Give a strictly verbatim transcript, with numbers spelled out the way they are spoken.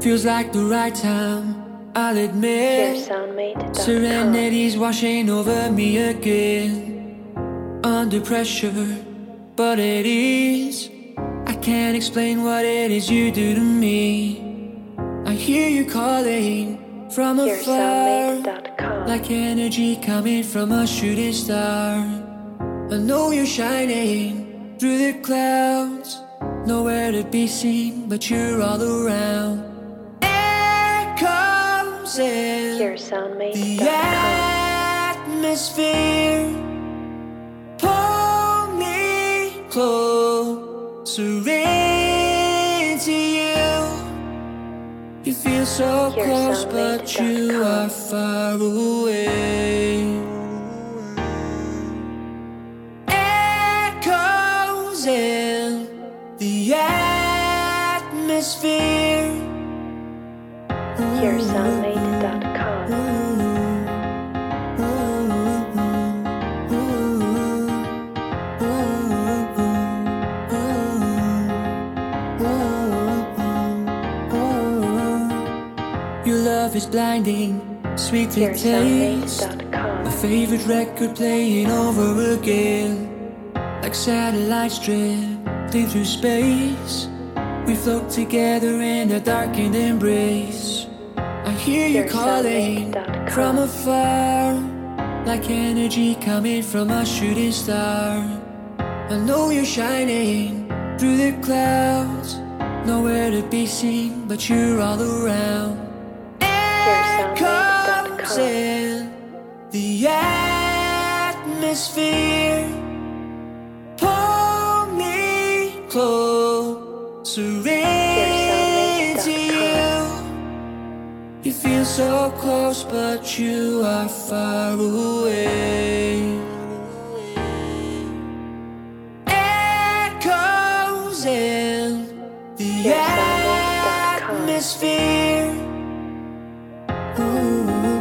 Feels like the right time, I'll admit. Serenity's washing over me again. Under pressure, but at ease. I can't explain what it is you do to me. I hear you calling from afar, like energy coming from a shooting star. I know you're shining through the clouds, nowhere to be seen, but you're all around. Echoes in the atmosphere, pull me closer into you. You feel so close, but you are far away. Echoes in the atmosphere. Hear soundmate dot com. Your love is blinding, sweet to taste. My favorite record playing over again, like satellites drifting through space. We float together in a darkened embrace. I hear you calling from afar, like energy coming from a shooting star. I know you're shining through the clouds, nowhere to be seen, but you're all around. Echoes in the atmosphere, pull me closer into you. You feel so close, but you are far away. Echoes in the atmosphere. Ooh.